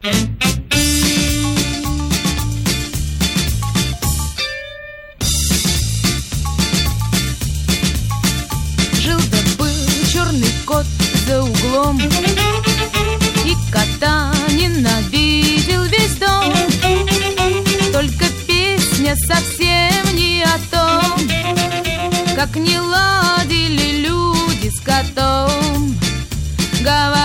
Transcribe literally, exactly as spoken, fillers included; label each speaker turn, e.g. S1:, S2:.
S1: Жил-да был черный кот за углом, и кота ненавидел весь дом. Только песня совсем не о том, как не ладили люди с котом. Говорят,